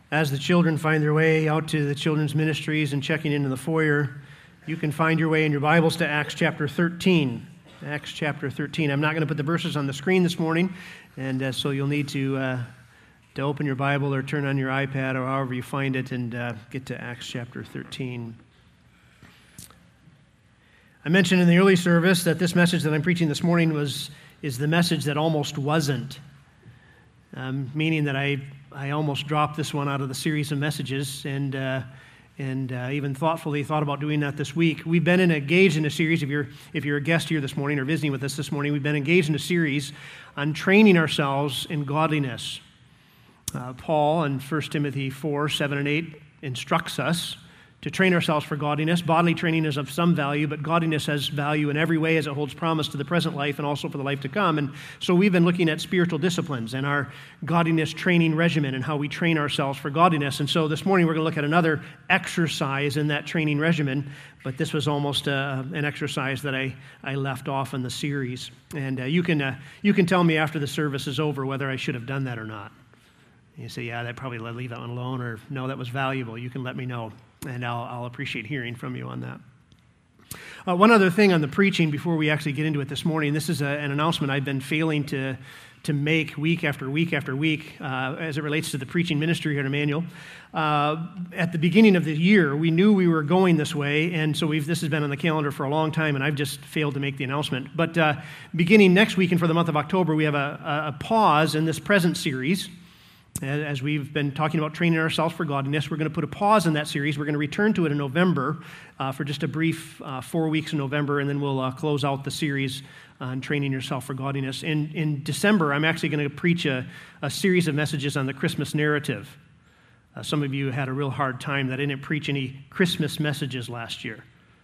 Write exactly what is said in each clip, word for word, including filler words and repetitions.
As the children find their way out to the children's ministries and checking into the foyer, you can find your way in your Bibles to Acts chapter thirteen. Acts chapter thirteen. I'm not going to put the verses on the screen this morning, and uh, so you'll need to uh, to open your Bible or turn on your iPad or however you find it and uh, get to Acts chapter thirteen. I mentioned in the early service that this message that I'm preaching this morning was is the message that almost wasn't, um, meaning that I I almost dropped this one out of the series of messages, and uh, and uh, even thoughtfully thought about doing that this week. We've been in, engaged in a series. If you're if you're a guest here this morning or visiting with us this morning, we've been engaged in a series on training ourselves in godliness. Uh, Paul in First Timothy four, seven, and eight instructs us to train ourselves for godliness. Bodily training is of some value, but godliness has value in every way as it holds promise to the present life and also for the life to come. And so we've been looking at spiritual disciplines and our godliness training regimen and how we train ourselves for godliness. And so this morning we're going to look at another exercise in that training regimen, but this was almost uh, an exercise that I, I left off in the series. And uh, you can uh, you can tell me after the service is over whether I should have done that or not. You say, yeah, that probably leave that one alone, or no, that was valuable. You can let me know. And I'll, I'll appreciate hearing from you on that. Uh, one other thing on the preaching before we actually get into it this morning. This is a, an announcement I've been failing to to make week after week after week uh, as it relates to the preaching ministry here at Emmanuel. Uh, at the beginning of the year, we knew we were going this way, and so we've this has been on the calendar for a long time, and I've just failed to make the announcement. But uh, beginning next week and for the month of October, we have a, a pause in this present series. As we've been talking about training ourselves for godliness, we're going to put a pause in that series. We're going to return to it in November uh, for just a brief uh, four weeks in November, and then we'll uh, close out the series on training yourself for godliness. In, in December, I'm actually going to preach a, a series of messages on the Christmas narrative. Uh, some of you had a real hard time that I didn't preach any Christmas messages last year.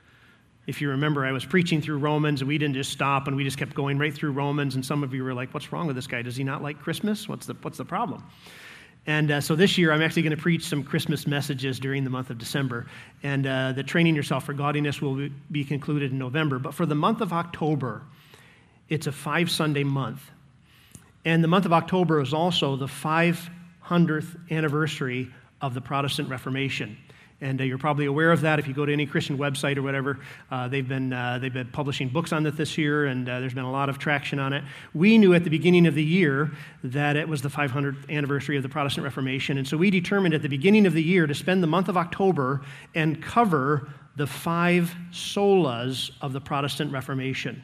If you remember, I was preaching through Romans, and we didn't just stop, and we just kept going right through Romans, and some of you were like, what's wrong with this guy? Does he not like Christmas? What's the what's the problem? And uh, so this year, I'm actually going to preach some Christmas messages during the month of December, and uh, the Training Yourself for Godliness will be concluded in November. But for the month of October, it's a five-Sunday month, and the month of October is also the five hundredth anniversary of the Protestant Reformation. And uh, you're probably aware of that if you go to any Christian website or whatever. Uh, they've been uh, they've been publishing books on it this year, and uh, there's been a lot of traction on it. We knew at the beginning of the year that it was the five hundredth anniversary of the Protestant Reformation, and so we determined at the beginning of the year to spend the month of October and cover the five solas of the Protestant Reformation.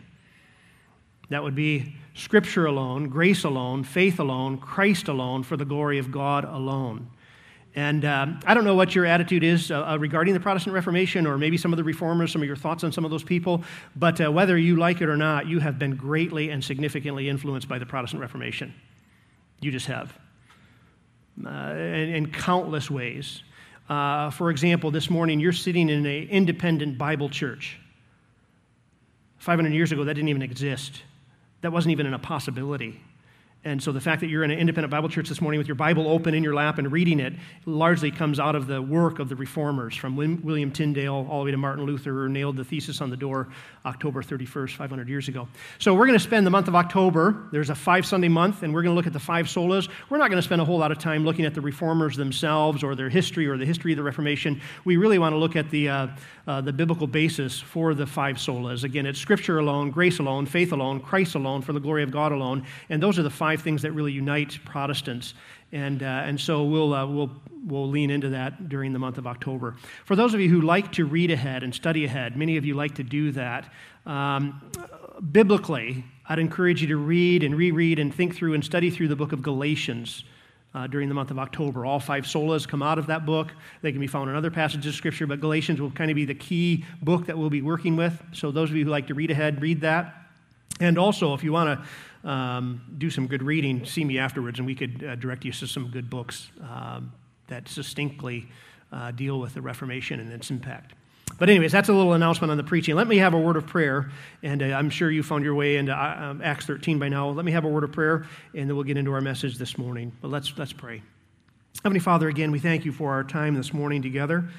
That would be Scripture alone, grace alone, faith alone, Christ alone, for the glory of God alone. And um, I don't know what your attitude is uh, regarding the Protestant Reformation, or maybe some of the reformers, some of your thoughts on some of those people, but uh, whether you like it or not, you have been greatly and significantly influenced by the Protestant Reformation. You just have, uh, in, in countless ways. Uh, for example, this morning, you're sitting in an independent Bible church. five hundred years ago, that didn't even exist. That wasn't even a possibility. And so the fact that you're in an independent Bible church this morning with your Bible open in your lap and reading it largely comes out of the work of the reformers, from William Tyndale all the way to Martin Luther, who nailed the thesis on the door October thirty-first, five hundred years ago. So we're going to spend the month of October. There's a five-Sunday month, and we're going to look at the five solas. We're not going to spend a whole lot of time looking at the reformers themselves or their history or the history of the Reformation. We really want to look at the uh, uh, the biblical basis for the five solas. Again, it's Scripture alone, grace alone, faith alone, Christ alone, for the glory of God alone. And those are the five things that really unite Protestants, and uh, and so we'll uh, we'll we'll lean into that during the month of October. For those of you who like to read ahead and study ahead, many of you like to do that. Um, biblically, I'd encourage you to read and reread and think through and study through the book of Galatians uh, during the month of October. All five solas come out of that book. They can be found in other passages of Scripture, but Galatians will kind of be the key book that we'll be working with. So those of you who like to read ahead, read that. And also, if you want to Um, do some good reading, see me afterwards, and we could uh, direct you to some good books um, that succinctly uh, deal with the Reformation and its impact. But anyways, that's a little announcement on the preaching. Let me have a word of prayer, and uh, I'm sure you found your way into uh, Acts thirteen by now. Let me have a word of prayer, and then we'll get into our message this morning. But let's let's pray. Heavenly Father, again, we thank you for our time this morning together.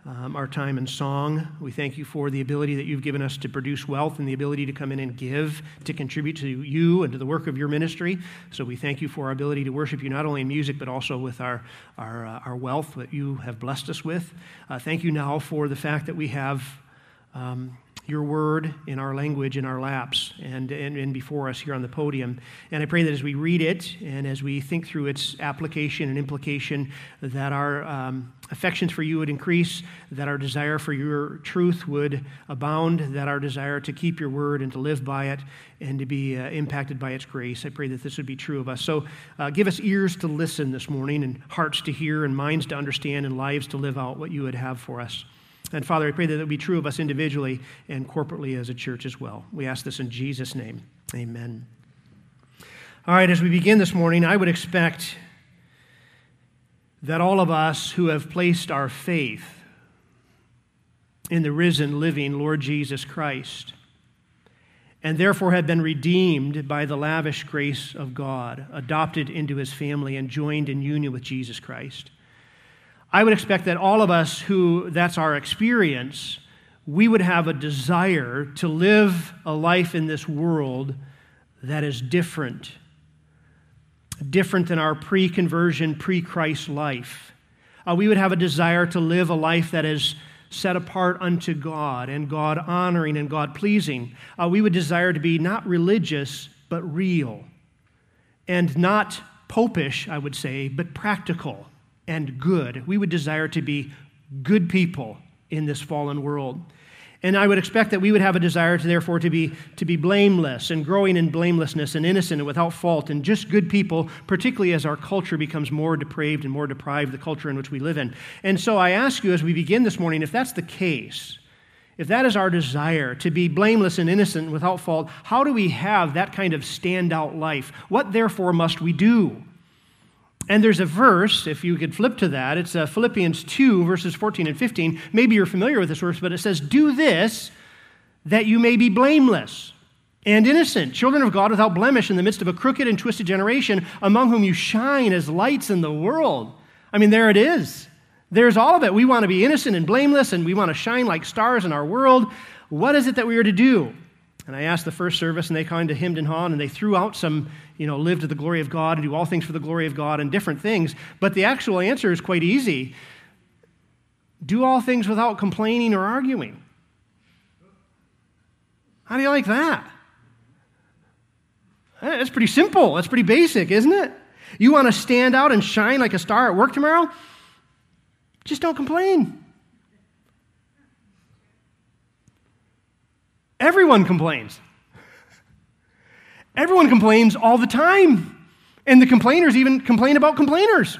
um, our time in song. We thank you for the ability that you've given us to produce wealth and the ability to come in and give, to contribute to you and to the work of your ministry. So we thank you for our ability to worship you not only in music, but also with our, our, uh, our wealth that you have blessed us with. Uh, thank you now for the fact that we have um, your word in our language in our laps and, and, and before us here on the podium. And I pray that as we read it and as we think through its application and implication, that our um, affections for you would increase, that our desire for your truth would abound, that our desire to keep your word and to live by it and to be uh, impacted by its grace. I pray that this would be true of us. So uh, give us ears to listen this morning and hearts to hear and minds to understand and lives to live out what you would have for us. And Father, I pray that it will be true of us individually and corporately as a church as well. We ask this in Jesus' name. Amen. All right, as we begin this morning, I would expect that all of us who have placed our faith in the risen, living Lord Jesus Christ, and therefore have been redeemed by the lavish grace of God, adopted into his family and joined in union with Jesus Christ, I would expect that all of us who that's our experience, we would have a desire to live a life in this world that is different, different than our pre-conversion, pre-Christ life. Uh, we would have a desire to live a life that is set apart unto God and God honoring and God pleasing. Uh, we would desire to be not religious, but real, and not popish, I would say, but practical and good. We would desire to be good people in this fallen world. And I would expect that we would have a desire to, therefore, to be, to be blameless and growing in blamelessness and innocent and without fault and just good people, particularly as our culture becomes more depraved and more deprived, the culture in which we live in. And so I ask you as we begin this morning, if that's the case, if that is our desire, to be blameless and innocent and without fault, how do we have that kind of standout life? What, therefore, must we do? And there's a verse, if you could flip to that, it's uh, Philippians two, verses fourteen and fifteen. Maybe you're familiar with this verse, but it says, "Do this, that you may be blameless and innocent, children of God without blemish in the midst of a crooked and twisted generation, among whom you shine as lights in the world." I mean, there it is. There's all of it. We want to be innocent and blameless, and we want to shine like stars in our world. What is it that we are to do? And I asked the first service, and they kind of hemmed and hawed, and they threw out some, you know, live to the glory of God and do all things for the glory of God and different things. But the actual answer is quite easy. Do all things without complaining or arguing. How do you like that? That's pretty simple. That's pretty basic, isn't it? You want to stand out and shine like a star at work tomorrow? Just don't complain. Everyone complains. Everyone complains all the time. And the complainers even complain about complainers.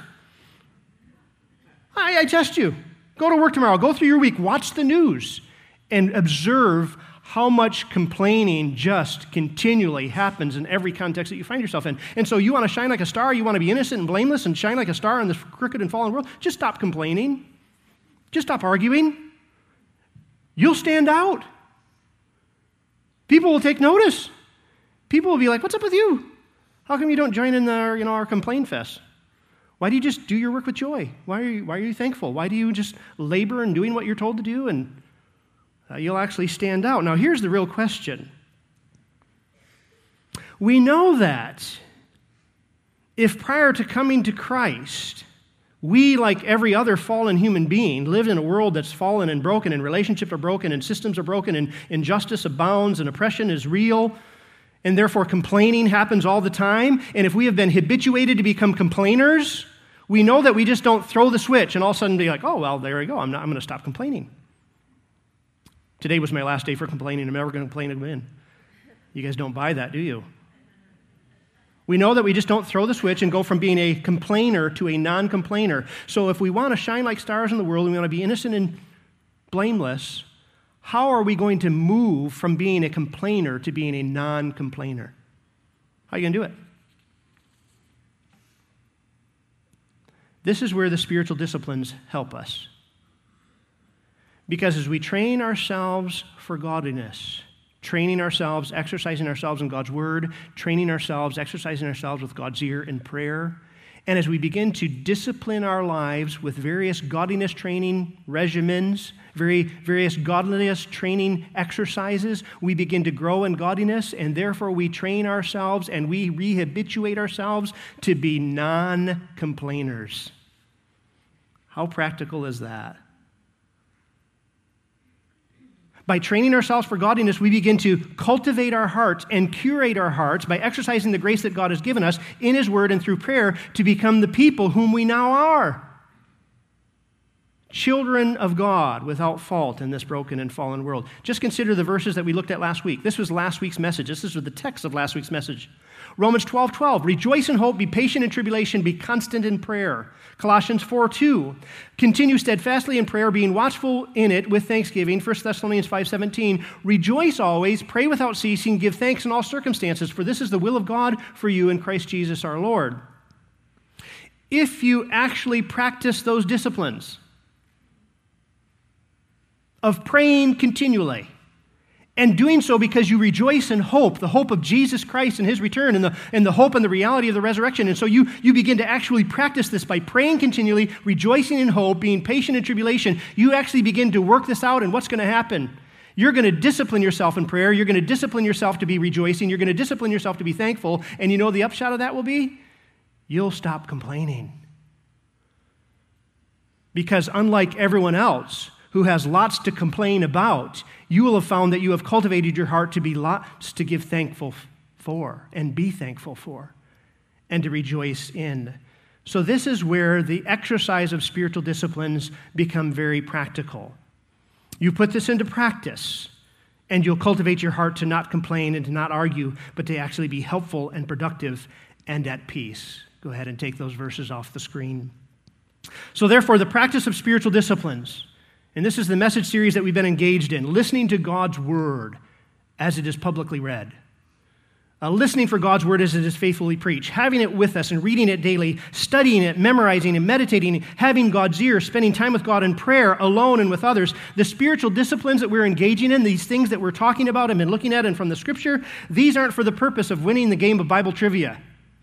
I, I test you. Go to work tomorrow. Go through your week. Watch the news and observe how much complaining just continually happens in every context that you find yourself in. And so you want to shine like a star, you want to be innocent and blameless and shine like a star in this crooked and fallen world, just stop complaining. Just stop arguing. You'll stand out. People will take notice. People will be like, "What's up with you? How come you don't join in our, you know, our complaint fest? Why do you just do your work with joy? Why are you, why are you thankful? Why do you just labor in doing what you're told to do?" And uh, you'll actually stand out. Now, here's the real question. We know that if prior to coming to Christ, we, like every other fallen human being, lived in a world that's fallen and broken, and relationships are broken, and systems are broken, and injustice abounds, and oppression is real, and therefore complaining happens all the time. And if we have been habituated to become complainers, we know that we just don't throw the switch and all of a sudden be like, "Oh, well, there we go. I'm not, I'm going to stop complaining. Today was my last day for complaining. I'm never going to complain again." You guys don't buy that, do you? We know that we just don't throw the switch and go from being a complainer to a non-complainer. So if we want to shine like stars in the world and we want to be innocent and blameless, how are we going to move from being a complainer to being a non-complainer? How are you going to do it? This is where the spiritual disciplines help us. Because as we train ourselves for godliness, training ourselves, exercising ourselves in God's word, training ourselves, exercising ourselves with God's ear in prayer, And as we begin to discipline our lives with various godliness training regimens, very, various godliness training exercises, we begin to grow in godliness, and therefore we train ourselves and we rehabituate ourselves to be non-complainers. How practical is that? By training ourselves for godliness, we begin to cultivate our hearts and curate our hearts by exercising the grace that God has given us in His Word and through prayer to become the people whom we now are. Children of God without fault in this broken and fallen world. Just consider the verses that we looked at last week. This was last week's message. This is the text of last week's message. Romans twelve twelve, rejoice in hope, be patient in tribulation, be constant in prayer. Colossians four two, continue steadfastly in prayer, being watchful in it with thanksgiving. First Thessalonians five seventeen, rejoice always, pray without ceasing, give thanks in all circumstances, for this is the will of God for you in Christ Jesus our Lord. If you actually practice those disciplines of praying continually, and doing so because you rejoice in hope, the hope of Jesus Christ and His return, and the, and the hope and the reality of the resurrection. And so you, you begin to actually practice this by praying continually, rejoicing in hope, being patient in tribulation. You actually begin to work this out, and what's going to happen? You're going to discipline yourself in prayer. You're going to discipline yourself to be rejoicing. You're going to discipline yourself to be thankful. And you know the upshot of that will be? You'll stop complaining. Because unlike everyone else who has lots to complain about, you will have found that you have cultivated your heart to be lots to give thankful for and be thankful for and to rejoice in. So this is where the exercise of spiritual disciplines become very practical. You put this into practice, and you'll cultivate your heart to not complain and to not argue, but to actually be helpful and productive and at peace. Go ahead and take those verses off the screen. So therefore, the practice of spiritual disciplines, and this is the message series that we've been engaged in, listening to God's Word as it is publicly read. Uh, listening for God's Word as it is faithfully preached, having it with us and reading it daily, studying it, memorizing and meditating, having God's ear, spending time with God in prayer, alone and with others. The spiritual disciplines that we're engaging in, these things that we're talking about and been looking at and from the Scripture, these aren't for the purpose of winning the game of Bible trivia,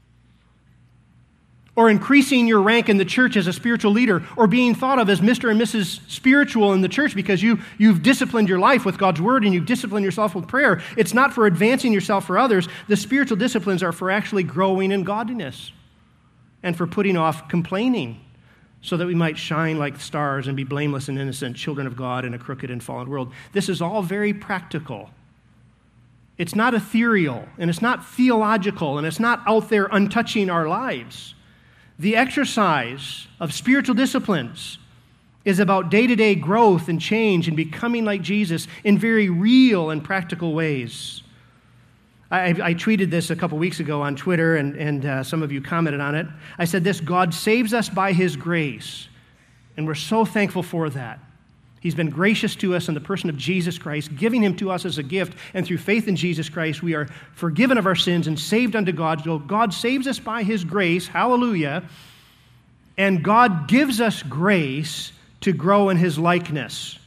or increasing your rank in the church as a spiritual leader, or being thought of as Mister and Missus Spiritual in the church because you, you've disciplined your life with God's Word and you've disciplined yourself with prayer. It's not for advancing yourself for others. The spiritual disciplines are for actually growing in godliness and for putting off complaining so that we might shine like stars and be blameless and innocent children of God in a crooked and fallen world. This is all very practical. It's not ethereal, and it's not theological, and it's not out there untouching our lives. The exercise of spiritual disciplines is about day-to-day growth and change and becoming like Jesus in very real and practical ways. I, I tweeted this a couple weeks ago on Twitter, and, and uh, some of you commented on it. I said this: God saves us by His grace, and we're so thankful for that. He's been gracious to us in the person of Jesus Christ, giving Him to us as a gift, and through faith in Jesus Christ, we are forgiven of our sins and saved unto God. So God saves us by His grace, hallelujah, and God gives us grace to grow in His likeness.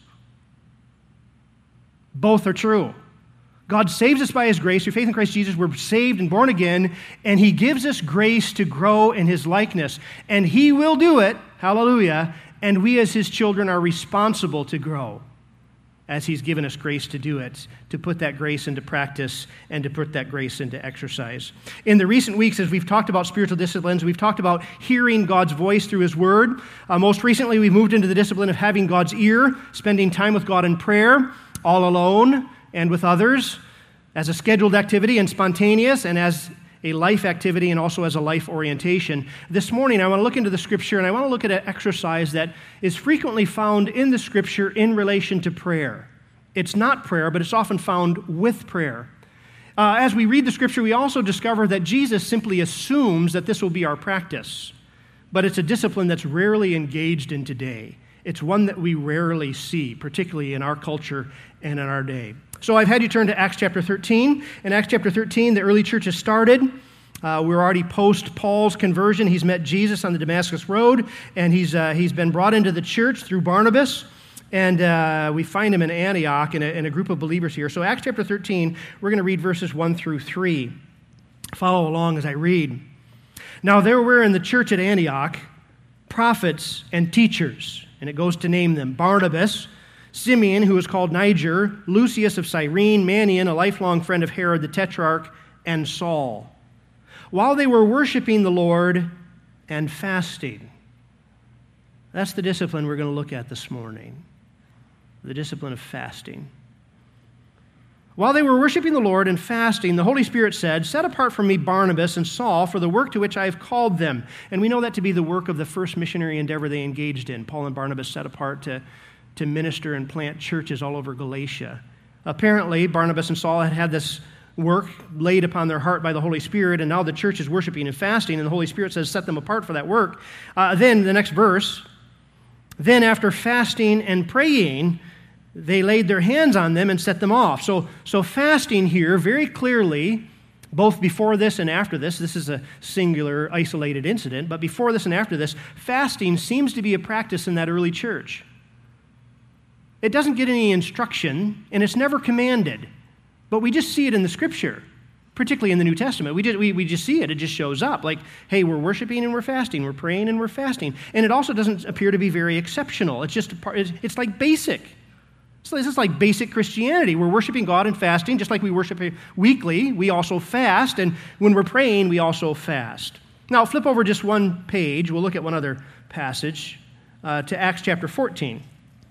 Both are true. God saves us by His grace. Through faith in Christ Jesus, we're saved and born again, and He gives us grace to grow in His likeness. And He will do it, hallelujah, and we as His children are responsible to grow as He's given us grace to do it, to put that grace into practice and to put that grace into exercise. In the recent weeks, as we've talked about spiritual disciplines, we've talked about hearing God's voice through His Word. Uh, most recently, we moved into the discipline of having God's ear, spending time with God in prayer, all alone and with others, as a scheduled activity and spontaneous, and as a life activity and also as a life orientation. This morning, I want to look into the Scripture, and I want to look at an exercise that is frequently found in the Scripture in relation to prayer. It's not prayer, but it's often found with prayer. Uh, as we read the Scripture, we also discover that Jesus simply assumes that this will be our practice, but it's a discipline that's rarely engaged in today. It's one that we rarely see, particularly in our culture and in our day. So I've had you turn to Acts chapter thirteen. In Acts chapter thirteen, the early church has started. Uh, we're already post Paul's conversion. He's met Jesus on the Damascus Road, and he's uh, he's been brought into the church through Barnabas. And uh, we find him in Antioch in a, in a group of believers here. So Acts chapter thirteen, we're going to read verses one through three. Follow along as I read. Now there were in the church at Antioch prophets and teachers, and it goes to name them: Barnabas, Simeon, who was called Niger, Lucius of Cyrene, Manaen, a lifelong friend of Herod the Tetrarch, and Saul. While they were worshiping the Lord and fasting. That's the discipline we're going to look at this morning, the discipline of fasting. While they were worshiping the Lord and fasting, the Holy Spirit said, "Set apart from me Barnabas and Saul for the work to which I have called them." And we know that to be the work of the first missionary endeavor they engaged in. Paul and Barnabas set apart to, to minister and plant churches all over Galatia. Apparently, Barnabas and Saul had had this work laid upon their heart by the Holy Spirit, and now the church is worshiping and fasting, and the Holy Spirit says, set them apart for that work. Uh, then, the next verse, "Then after fasting and praying, they laid their hands on them and set them off." So, so fasting here, very clearly, both before this and after this, this is a singular, isolated incident, but before this and after this, fasting seems to be a practice in that early church. It doesn't get any instruction, and it's never commanded, but we just see it in the Scripture, particularly in the New Testament. We just, we, we just see it. It just shows up. Like, hey, we're worshiping and we're fasting. We're praying and we're fasting. And it also doesn't appear to be very exceptional. It's just a part, it's, it's like basic. So this is like basic Christianity. We're worshiping God and fasting, just like we worship weekly. We also fast, and when we're praying, we also fast. Now, flip over just one page. We'll look at one other passage uh, to Acts chapter fourteen.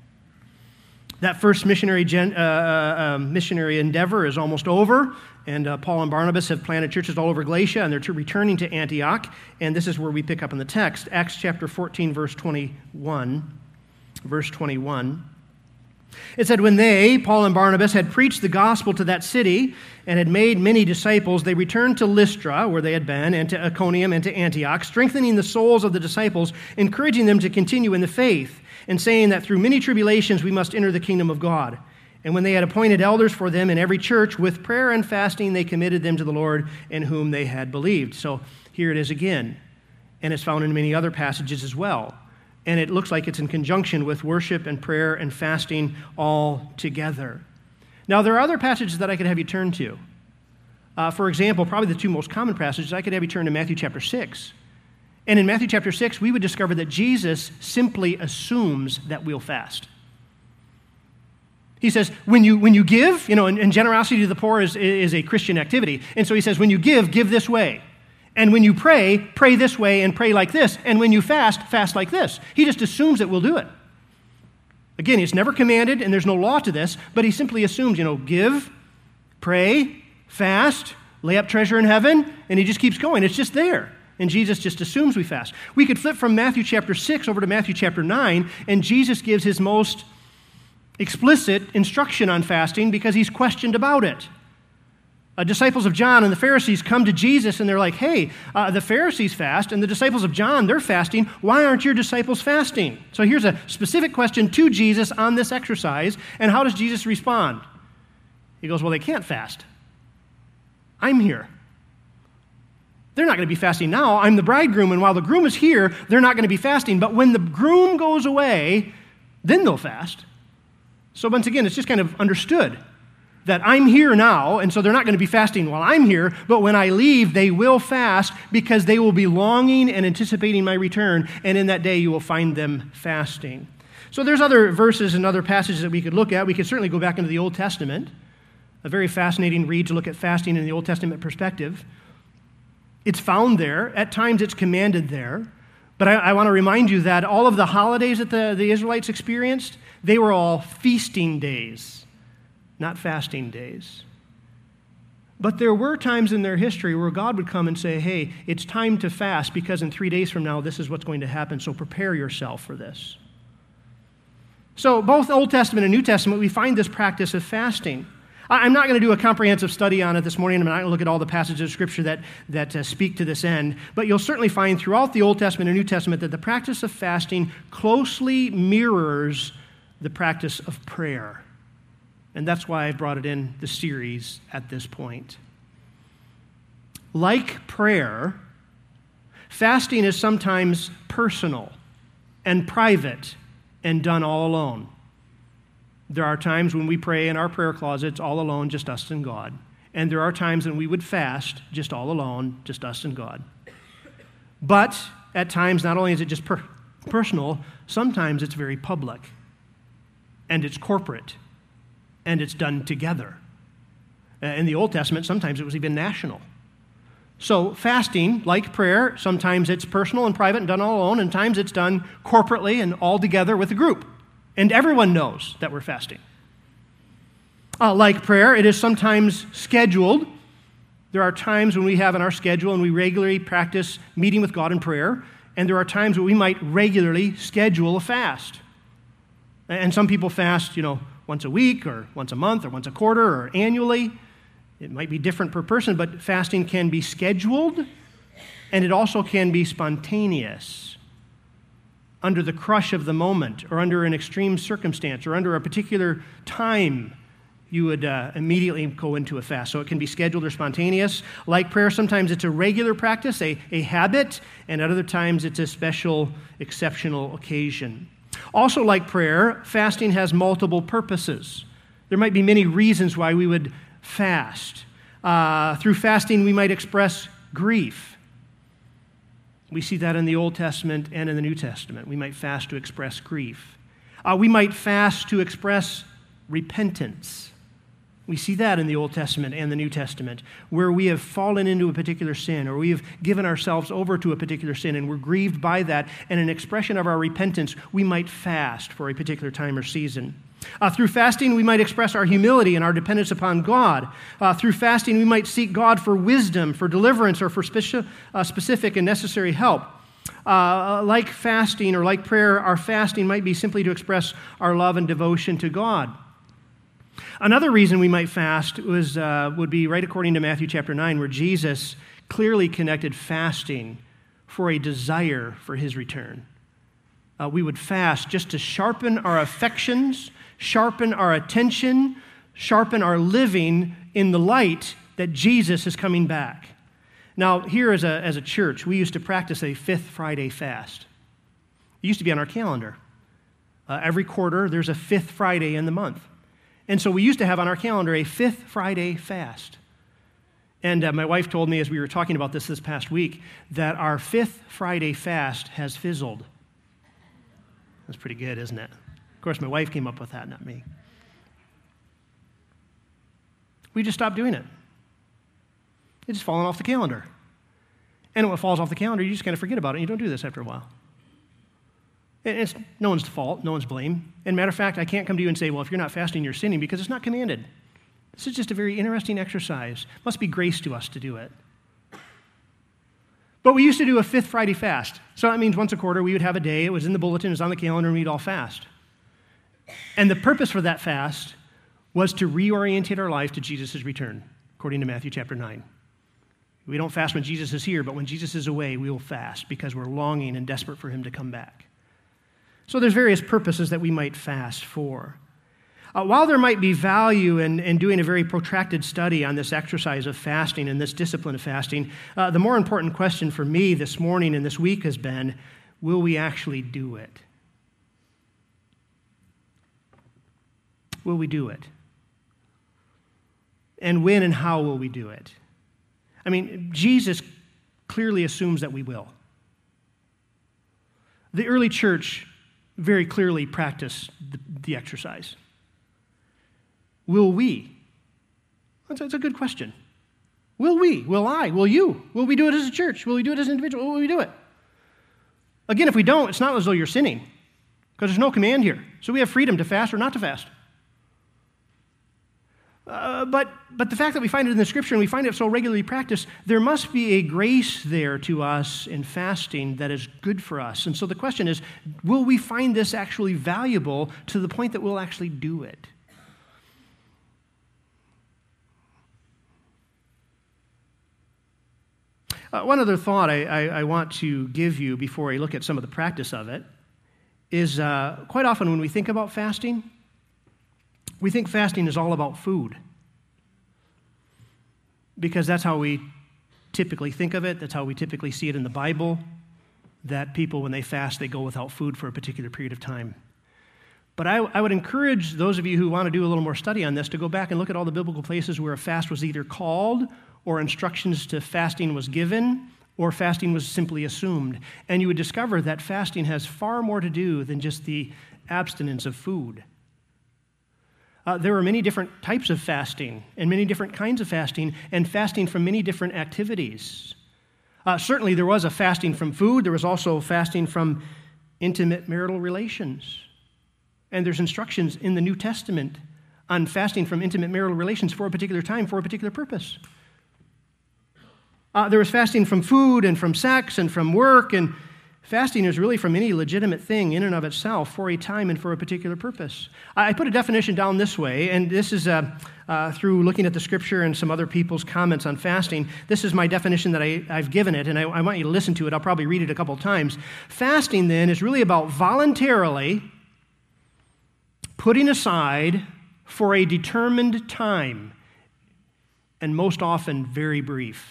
That first missionary gen, uh, uh, uh, missionary endeavor is almost over, and uh, Paul and Barnabas have planted churches all over Galatia, and they're t- returning to Antioch, and this is where we pick up in the text. Acts chapter fourteen, verse twenty-one. Verse twenty-one. It said, "When they, Paul and Barnabas, had preached the gospel to that city and had made many disciples, they returned to Lystra, where they had been, and to Iconium and to Antioch, strengthening the souls of the disciples, encouraging them to continue in the faith, and saying that through many tribulations we must enter the kingdom of God. And when they had appointed elders for them in every church, with prayer and fasting they committed them to the Lord in whom they had believed." So here it is again, and it's found in many other passages as well. And it looks like it's in conjunction with worship and prayer and fasting all together. Now, there are other passages that I could have you turn to. Uh, for example, probably the two most common passages, I could have you turn to Matthew chapter six. And in Matthew chapter six, we would discover that Jesus simply assumes that we'll fast. He says, when you when you give, you know, and, and generosity to the poor is, is a Christian activity. And so he says, when you give, give this way. And when you pray, pray this way and pray like this. And when you fast, fast like this. He just assumes that we'll do it. Again, it's never commanded, and there's no law to this, but he simply assumes, you know, give, pray, fast, lay up treasure in heaven, and he just keeps going. It's just there. And Jesus just assumes we fast. We could flip from Matthew chapter six over to Matthew chapter nine, and Jesus gives his most explicit instruction on fasting because he's questioned about it. Uh, disciples of John and the Pharisees come to Jesus and they're like, hey, uh, the Pharisees fast and the disciples of John, they're fasting. Why aren't your disciples fasting? So here's a specific question to Jesus on this exercise. And how does Jesus respond? He goes, well, they can't fast. I'm here. They're not going to be fasting now. I'm the bridegroom, and while the groom is here, they're not going to be fasting. But when the groom goes away, then they'll fast. So once again, it's just kind of understood that I'm here now, and so they're not going to be fasting while I'm here, but when I leave, they will fast because they will be longing and anticipating my return, and in that day you will find them fasting. So there's other verses and other passages that we could look at. We could certainly go back into the Old Testament, a very fascinating read to look at fasting in the Old Testament perspective. It's found there. At times it's commanded there. But I, I want to remind you that all of the holidays that the, the Israelites experienced, they were all feasting days, not fasting days. But there were times in their history where God would come and say, hey, it's time to fast because in three days from now, this is what's going to happen, so prepare yourself for this. So both Old Testament and New Testament, we find this practice of fasting. I'm not going to do a comprehensive study on it this morning. I'm not going to look at all the passages of Scripture that, that uh, speak to this end. But you'll certainly find throughout the Old Testament and New Testament that the practice of fasting closely mirrors the practice of prayer. And that's why I've brought it in the series at this point. Like prayer, fasting is sometimes personal and private and done all alone. There are times when we pray in our prayer closets all alone, just us and God. And there are times when we would fast just all alone, just us and God. But at times, not only is it just per- personal, sometimes it's very public, and it's corporate, and it's done together. Uh, in the Old Testament, sometimes it was even national. So fasting, like prayer, sometimes it's personal and private and done all alone, and times it's done corporately and all together with a group. And everyone knows that we're fasting. Uh, like prayer, it is sometimes scheduled. There are times when we have in our schedule and we regularly practice meeting with God in prayer, and there are times when we might regularly schedule a fast. And some people fast, you know, once a week or once a month or once a quarter or annually. It might be different per person, but fasting can be scheduled, and it also can be spontaneous, under the crush of the moment, or under an extreme circumstance, or under a particular time. You would uh, immediately go into a fast. So it can be scheduled or spontaneous. Like prayer, sometimes it's a regular practice, a, a habit, and at other times it's a special, exceptional occasion. Also, like prayer, fasting has multiple purposes. There might be many reasons why we would fast. Uh, through fasting, we might express grief. We see that in the Old Testament and in the New Testament. We might fast to express grief. Uh, we might fast to express repentance. We see that in the Old Testament and the New Testament, where we have fallen into a particular sin, or we have given ourselves over to a particular sin, and we're grieved by that, and an expression of our repentance, we might fast for a particular time or season. Uh, through fasting, we might express our humility and our dependence upon God. Uh, through fasting, we might seek God for wisdom, for deliverance, or for speci- uh, specific and necessary help. Uh, like fasting or like prayer, our fasting might be simply to express our love and devotion to God. Another reason we might fast was, uh, would be right according to Matthew chapter nine, where Jesus clearly connected fasting for a desire for his return. Uh, we would fast just to sharpen our affections, sharpen our attention, sharpen our living in the light that Jesus is coming back. Now, here as a, as a church, we used to practice a Fifth Friday fast. It used to be on our calendar. Uh, every quarter, there's a Fifth Friday in the month. And so we used to have on our calendar a Fifth Friday fast. And uh, my wife told me as we were talking about this this past week that our Fifth Friday fast has fizzled. That's pretty good, isn't it? Of course, my wife came up with that, not me. We just stopped doing it. It's just fallen off the calendar. And when it falls off the calendar, you just kind of forget about it, and you don't do this after a while. It's no one's fault, no one's blame. And matter of fact, I can't come to you and say, well, if you're not fasting, you're sinning, because it's not commanded. This is just a very interesting exercise. It must be grace to us to do it. But we used to do a Fifth Friday fast. So that means once a quarter we would have a day. It was in the bulletin, it was on the calendar, and we'd all fast. And the purpose for that fast was to reorientate our life to Jesus' return, according to Matthew chapter nine. We don't fast when Jesus is here, but when Jesus is away, we will fast because we're longing and desperate for him to come back. So there's various purposes that we might fast for. Uh, while there might be value in, in doing a very protracted study on this exercise of fasting and this discipline of fasting, uh, the more important question for me this morning and this week has been, will we actually do it? Will we do it? And when and how will we do it? I mean, Jesus clearly assumes that we will. The early church very clearly practiced the, the exercise. Will we? That's, that's a good question. Will we? Will I? Will you? Will we do it as a church? Will we do it as an individual? Will we do it? Again, if we don't, it's not as though you're sinning, because there's no command here. So we have freedom to fast or not to fast. Uh, but, but the fact that we find it in the Scripture and we find it so regularly practiced, there must be a grace there to us in fasting that is good for us. And so the question is, will we find this actually valuable to the point that we'll actually do it? Uh, one other thought I, I, I want to give you before I look at some of the practice of it is uh, quite often when we think about fasting, we think fasting is all about food, because that's how we typically think of it. That's how we typically see it in the Bible, that people, when they fast, they go without food for a particular period of time. But I, I would encourage those of you who want to do a little more study on this to go back and look at all the biblical places where a fast was either called or instructions to fasting was given, or fasting was simply assumed. And you would discover that fasting has far more to do than just the abstinence of food. Uh, there are many different types of fasting and many different kinds of fasting and fasting from many different activities. Uh, certainly there was a fasting from food. There was also fasting from intimate marital relations. And there's instructions in the New Testament on fasting from intimate marital relations for a particular time, for a particular purpose. Uh, there was fasting from food and from sex and from work, and fasting is really from any legitimate thing in and of itself for a time and for a particular purpose. I put a definition down this way, and this is uh, uh, through looking at the Scripture and some other people's comments on fasting. This is my definition that I, I've given it, and I, I want you to listen to it. I'll probably read it a couple times. Fasting, then, is really about voluntarily putting aside for a determined time, and most often very brief,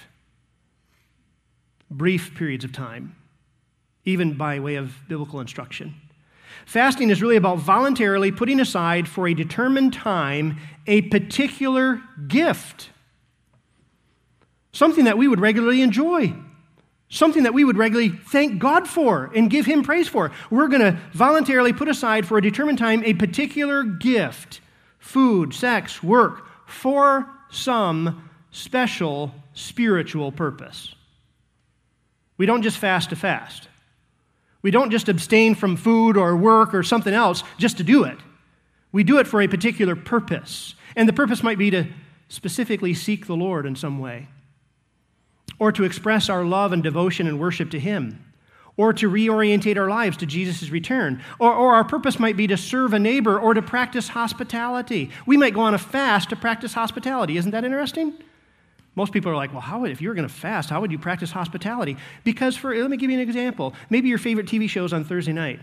brief periods of time, even by way of biblical instruction. Fasting is really about voluntarily putting aside for a determined time a particular gift, something that we would regularly enjoy, something that we would regularly thank God for and give Him praise for. We're going to voluntarily put aside for a determined time a particular gift, food, sex, work, for some special spiritual purpose. We don't just fast to fast. We don't just abstain from food or work or something else just to do it. We do it for a particular purpose. And the purpose might be to specifically seek the Lord in some way, or to express our love and devotion and worship to Him, or to reorientate our lives to Jesus' return. Or, or our purpose might be to serve a neighbor or to practice hospitality. We might go on a fast to practice hospitality. Isn't that interesting? Most people are like, well, how would, if you were going to fast, how would you practice hospitality? Because for, let me give you an example. Maybe your favorite T V show is on Thursday night,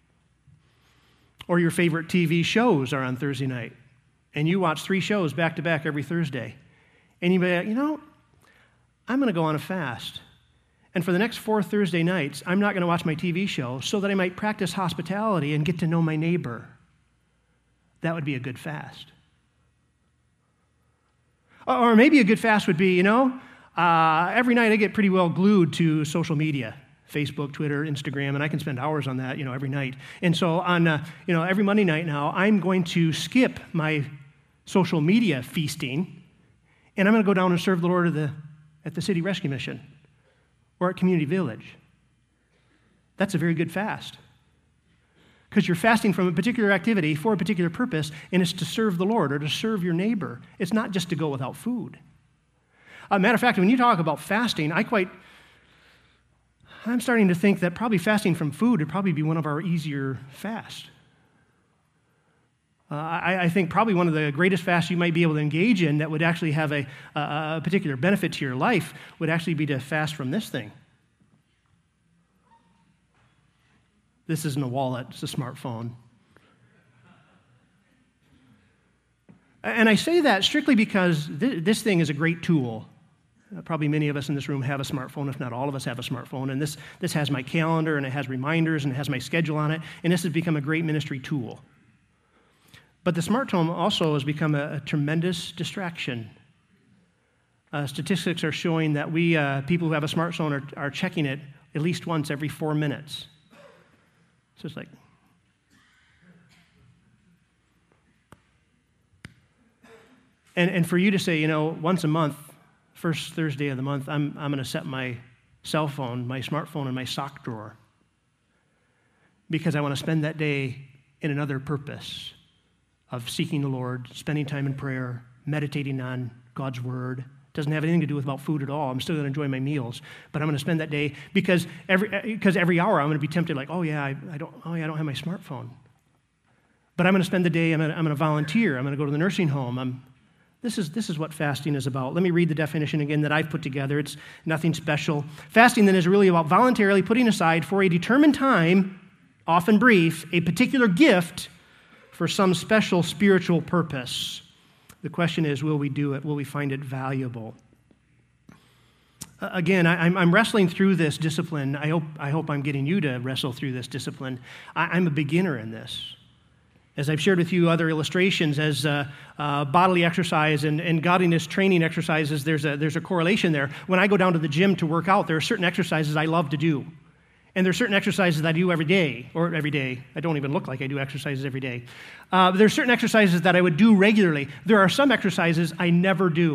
or your favorite T V shows are on Thursday night, and you watch three shows back to back every Thursday. And you be like, you know, I'm going to go on a fast. And for the next four Thursday nights, I'm not going to watch my T V show so that I might practice hospitality and get to know my neighbor. That would be a good fast. Or maybe a good fast would be, you know, uh, every night I get pretty well glued to social media, Facebook, Twitter, Instagram, and I can spend hours on that, you know, every night. And so on, uh, you know, every Monday night now, I'm going to skip my social media feasting, and I'm going to go down and serve the Lord at the, at the City Rescue Mission or at Community Village. That's a very good fast, because you're fasting from a particular activity for a particular purpose, and it's to serve the Lord or to serve your neighbor. It's not just to go without food. As a matter of fact, when you talk about fasting, I quite, I'm starting to think that probably fasting from food would probably be one of our easier fasts. Uh, I, I think probably one of the greatest fasts you might be able to engage in that would actually have a, a, a particular benefit to your life would actually be to fast from this thing. This isn't a wallet, it's a smartphone. And I say that strictly because th- this thing is a great tool. Uh, probably many of us in this room have a smartphone, if not all of us have a smartphone. And this, this has my calendar, and it has reminders, and it has my schedule on it. And this has become a great ministry tool. But the smartphone also has become a, a tremendous distraction. Uh, statistics are showing that we, uh, people who have a smartphone, are, are checking it at least once every four minutes. So it's like, and and for you to say, you know, once a month, first Thursday of the month, I'm I'm going to set my cell phone, my smartphone in my sock drawer, because I want to spend that day in another purpose of seeking the Lord, spending time in prayer, meditating on God's Word. Doesn't have anything to do with about food at all. I'm still going to enjoy my meals, but I'm going to spend that day because every because every hour I'm going to be tempted, like, oh yeah, I, I don't, oh yeah, I don't have my smartphone. But I'm going to spend the day. I'm going to, I'm going to volunteer. I'm going to go to the nursing home. I'm, this is this is what fasting is about. Let me read the definition again that I've put together. It's nothing special. Fasting then is really about voluntarily putting aside for a determined time, often brief, a particular gift for some special spiritual purpose. The question is, will we do it? Will we find it valuable? Uh, again, I, I'm, I'm wrestling through this discipline. I hope, I hope I'm getting you to wrestle through this discipline. I, I'm a beginner in this. As I've shared with you other illustrations, as uh, uh, bodily exercise and, and godliness training exercises, there's a, there's a correlation there. When I go down to the gym to work out, there are certain exercises I love to do. And there are certain exercises that I do every day, or every day. I don't even look like I do exercises every day. Uh, there are certain exercises that I would do regularly. There are some exercises I never do.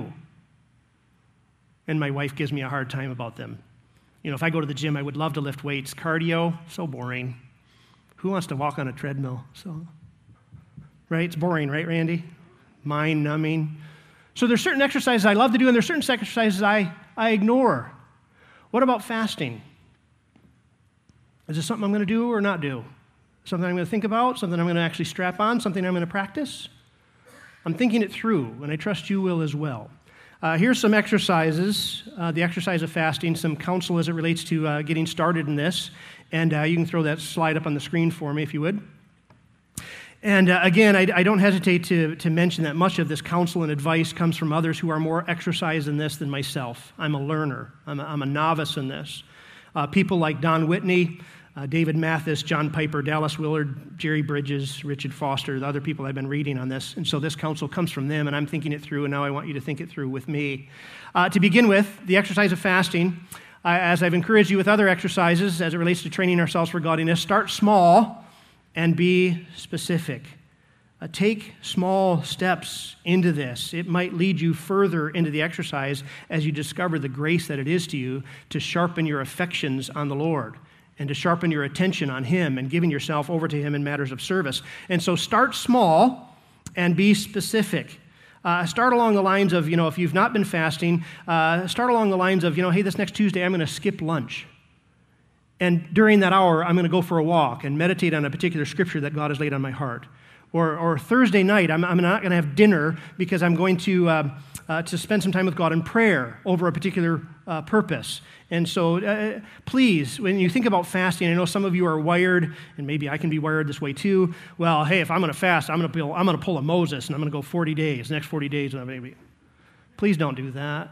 And my wife gives me a hard time about them. You know, if I go to the gym, I would love to lift weights. Cardio, so boring. Who wants to walk on a treadmill? So... Right? It's boring, right, Randy? Mind-numbing. So there's certain exercises I love to do, and there's certain exercises I, I ignore. What about fasting? Is this something I'm going to do or not do? Something I'm going to think about? Something I'm going to actually strap on? Something I'm going to practice? I'm thinking it through, and I trust you will as well. Uh, here's some exercises, uh, the exercise of fasting, some counsel as it relates to uh, getting started in this. And uh, you can throw that slide up on the screen for me if you would. And uh, again, I, I don't hesitate to, to mention that much of this counsel and advice comes from others who are more exercised in this than myself. I'm a learner. I'm a, I'm a novice in this. Uh, people like Don Whitney, uh, David Mathis, John Piper, Dallas Willard, Jerry Bridges, Richard Foster, the other people I've been reading on this. And so this counsel comes from them, and I'm thinking it through, and now I want you to think it through with me. Uh, to begin with, the exercise of fasting, uh, as I've encouraged you with other exercises as it relates to training ourselves for godliness, start small and be specific. Uh, take small steps into this. It might lead you further into the exercise as you discover the grace that it is to you to sharpen your affections on the Lord and to sharpen your attention on Him and giving yourself over to Him in matters of service. And so start small and be specific. Uh, start along the lines of, you know, if you've not been fasting, uh, start along the lines of, you know, hey, this next Tuesday I'm going to skip lunch. And during that hour, I'm going to go for a walk and meditate on a particular scripture that God has laid on my heart. Or, or Thursday night, I'm, I'm not going to have dinner because I'm going to uh, uh, to spend some time with God in prayer over a particular uh, purpose. And so uh, please, when you think about fasting, I know some of you are wired, and maybe I can be wired this way too. Well, hey, if I'm going to fast, I'm going to pull, I'm going to pull a Moses, and I'm going to go forty days, the next forty days. And I'm maybe. Please don't do that.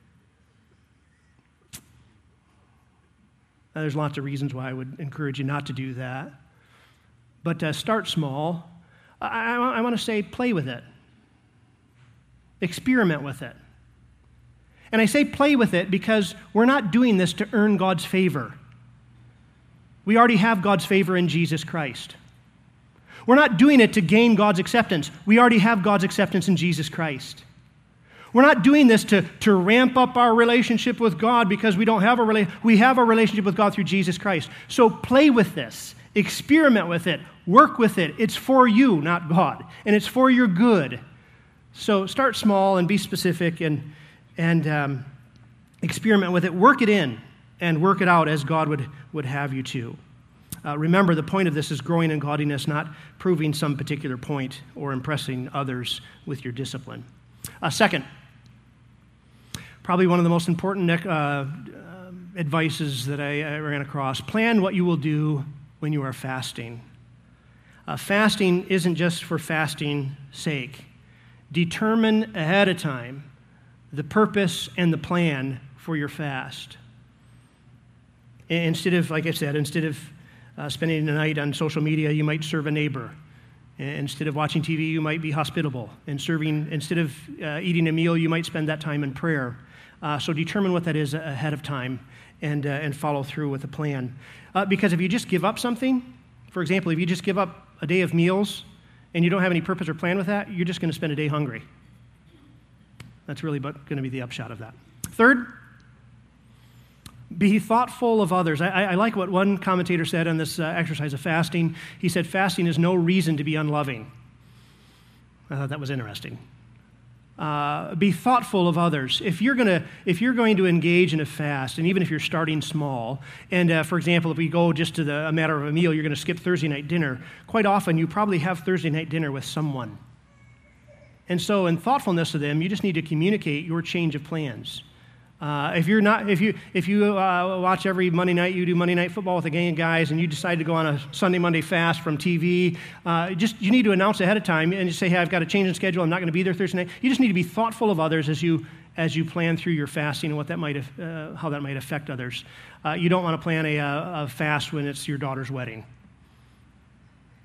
Now, there's lots of reasons why I would encourage you not to do that. But uh, start small. I, I, I want to say play with it. Experiment with it. And I say play with it because we're not doing this to earn God's favor. We already have God's favor in Jesus Christ. We're not doing it to gain God's acceptance. We already have God's acceptance in Jesus Christ. We're not doing this to, to ramp up our relationship with God because we don't have a relationship. We have a relationship with God through Jesus Christ. So play with this. Experiment with it. Work with it. It's for you, not God. And it's for your good. So start small and be specific and, and um, experiment with it. Work it in and work it out as God would, would have you to. Uh, remember, the point of this is growing in godliness, not proving some particular point or impressing others with your discipline. Uh, second, probably one of the most important uh, uh, advices that I, I ran across, plan what you will do when you are fasting. Uh, fasting isn't just for fasting's sake. Determine ahead of time the purpose and the plan for your fast. Instead of, like I said, instead of uh, spending the night on social media, you might serve a neighbor. Instead of watching T V, you might be hospitable. And serving, instead of uh, eating a meal, you might spend that time in prayer. Uh, so determine what that is ahead of time and, uh, and follow through with a plan. Uh, because if you just give up something, for example, if you just give up a day of meals and you don't have any purpose or plan with that, you're just going to spend a day hungry. That's really going to be the upshot of that. Third, be thoughtful of others. I, I like what one commentator said on this uh, exercise of fasting. He said, fasting is no reason to be unloving. I thought that was interesting. Uh, be thoughtful of others. If you're gonna, if you're going to engage in a fast, and even if you're starting small, and uh, for example, if we go just to the, a matter of a meal, you're going to skip Thursday night dinner. Quite often, you probably have Thursday night dinner with someone, and so in thoughtfulness to them, you just need to communicate your change of plans. Uh, if you're not, if you if you uh, watch every Monday night, you do Monday Night Football with a gang of guys, and you decide to go on a Sunday Monday fast from T V, uh, just you need to announce ahead of time and just say, hey, I've got a change in schedule. I'm not going to be there Thursday night. You just need to be thoughtful of others as you as you plan through your fasting and what that might uh, how that might affect others. Uh, you don't want to plan a, a fast when it's your daughter's wedding,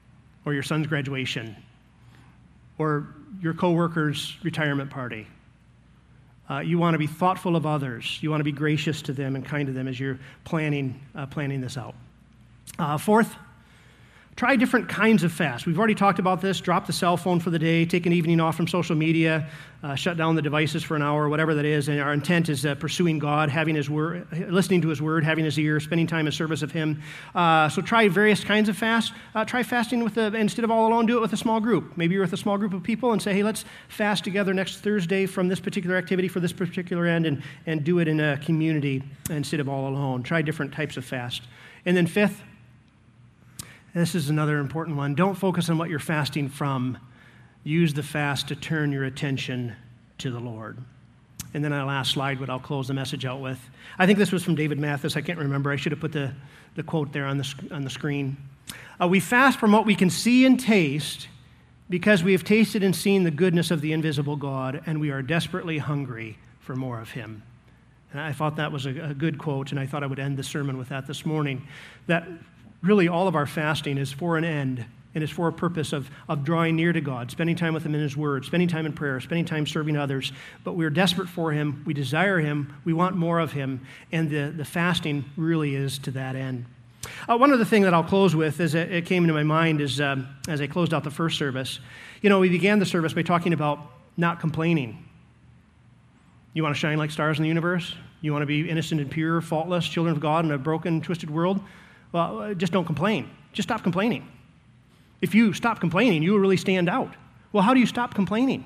or your son's graduation, or your coworker's retirement party. Uh, you want to be thoughtful of others. You want to be gracious to them and kind to them as you're planning uh, planning this out. Uh, fourth, try different kinds of fast. We've already talked about this. Drop the cell phone for the day. Take an evening off from social media. Uh, shut down the devices for an hour, whatever that is. And our intent is uh, pursuing God, having His word, listening to His word, having His ear, spending time in service of Him. Uh, so try various kinds of fast. Uh, try fasting with a, instead of all alone, do it with a small group. Maybe you're with a small group of people and say, hey, let's fast together next Thursday from this particular activity for this particular end, and, and do it in a community instead of all alone. Try different types of fast. And then fifth, this is another important one. Don't focus on what you're fasting from. Use the fast to turn your attention to the Lord. And then our last slide, what I'll close the message out with. I think this was from David Mathis. I can't remember. I should have put the, the quote there on the, on the screen. Uh, we fast from what we can see and taste because we have tasted and seen the goodness of the invisible God, and we are desperately hungry for more of Him. And I thought that was a, a good quote, and I thought I would end the sermon with that this morning. That really all of our fasting is for an end, and is for a purpose of, of drawing near to God, spending time with Him in His Word, spending time in prayer, spending time serving others. But we're desperate for Him. We desire Him. We want more of Him. And the, the fasting really is to that end. Uh, one other thing that I'll close with, as it, it came into my mind, is um, as I closed out the first service, you know, we began the service by talking about not complaining. You want to shine like stars in the universe? You want to be innocent and pure, faultless, children of God in a broken, twisted world? Well, just don't complain. Just stop complaining. If you stop complaining, you will really stand out. Well, how do you stop complaining?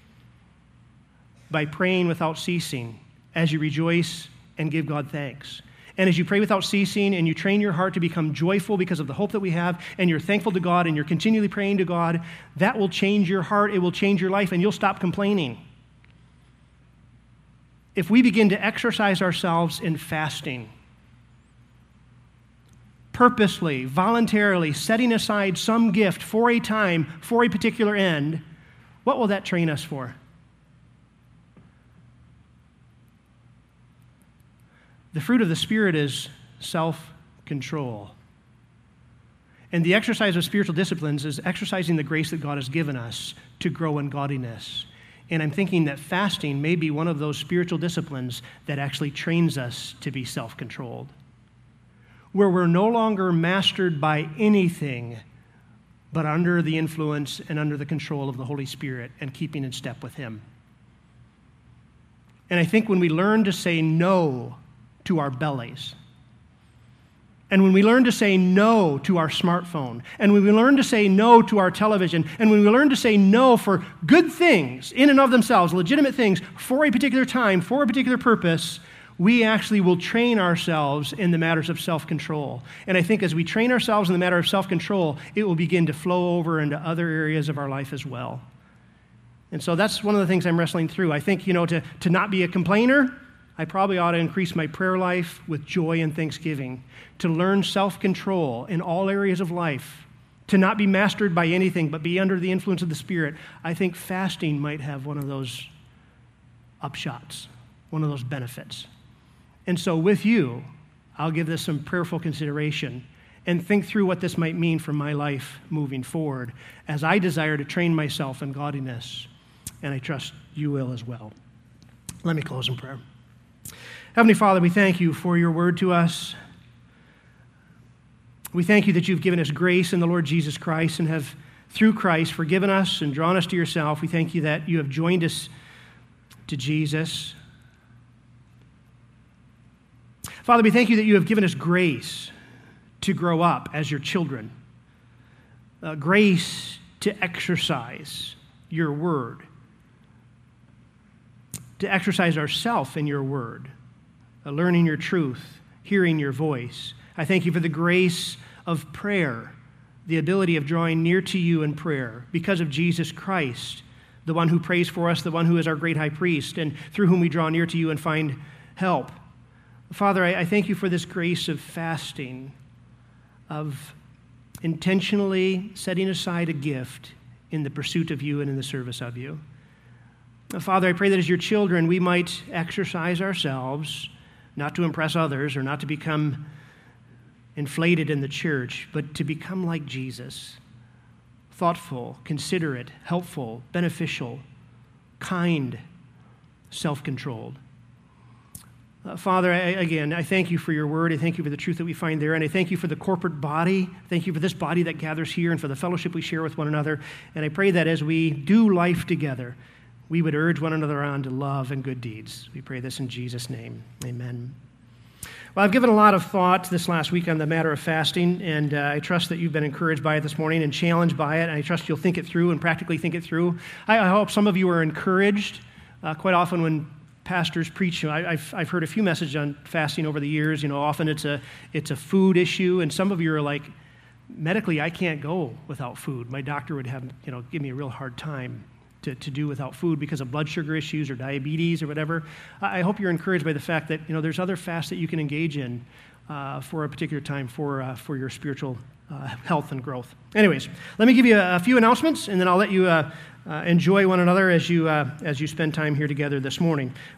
By praying without ceasing as you rejoice and give God thanks. And as you pray without ceasing and you train your heart to become joyful because of the hope that we have, and you're thankful to God and you're continually praying to God, that will change your heart, it will change your life, and you'll stop complaining. If we begin to exercise ourselves in fasting, purposely, voluntarily setting aside some gift for a time, for a particular end, what will that train us for? The fruit of the Spirit is self-control. And the exercise of spiritual disciplines is exercising the grace that God has given us to grow in godliness. And I'm thinking that fasting may be one of those spiritual disciplines that actually trains us to be self-controlled, where we're no longer mastered by anything but under the influence and under the control of the Holy Spirit and keeping in step with Him. And I think when we learn to say no to our bellies, and when we learn to say no to our smartphone, and when we learn to say no to our television, and when we learn to say no for good things in and of themselves, legitimate things, for a particular time, for a particular purpose, we actually will train ourselves in the matters of self-control. And I think as we train ourselves in the matter of self-control, it will begin to flow over into other areas of our life as well. And so that's one of the things I'm wrestling through. I think, you know, to, to not be a complainer, I probably ought to increase my prayer life with joy and thanksgiving. To learn self-control in all areas of life. To not be mastered by anything, but be under the influence of the Spirit. I think fasting might have one of those upshots, one of those benefits. And so with you, I'll give this some prayerful consideration and think through what this might mean for my life moving forward as I desire to train myself in godliness, and I trust you will as well. Let me close in prayer. Heavenly Father, we thank you for your word to us. We thank you that you've given us grace in the Lord Jesus Christ and have, through Christ, forgiven us and drawn us to yourself. We thank you that you have joined us to Jesus. Father, we thank you that you have given us grace to grow up as your children, uh, grace to exercise your word, to exercise ourselves in your word, uh, learning your truth, hearing your voice. I thank you for the grace of prayer, the ability of drawing near to you in prayer because of Jesus Christ, the one who prays for us, the one who is our great high priest, and through whom we draw near to you and find help. Father, I, I thank you for this grace of fasting, of intentionally setting aside a gift in the pursuit of you and in the service of you. Father, I pray that as your children, we might exercise ourselves, not to impress others or not to become inflated in the church, but to become like Jesus, thoughtful, considerate, helpful, beneficial, kind, self-controlled. Uh, Father, I, again, I thank you for your word. I thank you for the truth that we find there. And I thank you for the corporate body. Thank you for this body that gathers here and for the fellowship we share with one another. And I pray that as we do life together, we would urge one another on to love and good deeds. We pray this in Jesus' name. Amen. Well, I've given a lot of thought this last week on the matter of fasting, and uh, I trust that you've been encouraged by it this morning and challenged by it, and I trust you'll think it through and practically think it through. I, I hope some of you are encouraged. Uh, quite often when pastors preach, I, I've, I've heard a few messages on fasting over the years. You know, often it's a it's a food issue, and some of you are like, medically, I can't go without food. My doctor would have, you know, give me a real hard time to, to do without food because of blood sugar issues or diabetes or whatever. I hope you're encouraged by the fact that, you know, there's other fasts that you can engage in uh, for a particular time for uh, for your spiritual uh, health and growth. Anyways, let me give you a, a few announcements, and then I'll let you uh, uh, enjoy one another as you uh, as you spend time here together this morning.